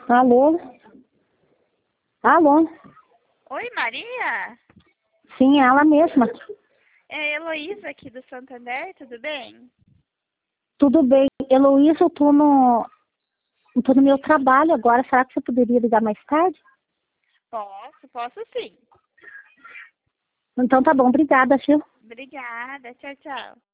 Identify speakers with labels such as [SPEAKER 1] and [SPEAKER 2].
[SPEAKER 1] Alô? Alô?
[SPEAKER 2] Oi, Maria?
[SPEAKER 1] Sim, ela mesma.
[SPEAKER 2] É a Heloísa aqui do Santander, tudo bem?
[SPEAKER 1] Tudo bem. Heloísa, eu tô no meu trabalho agora. Será que você poderia ligar mais tarde?
[SPEAKER 2] Posso sim.
[SPEAKER 1] Então tá bom, obrigada, viu?
[SPEAKER 2] Obrigada, tchau, tchau.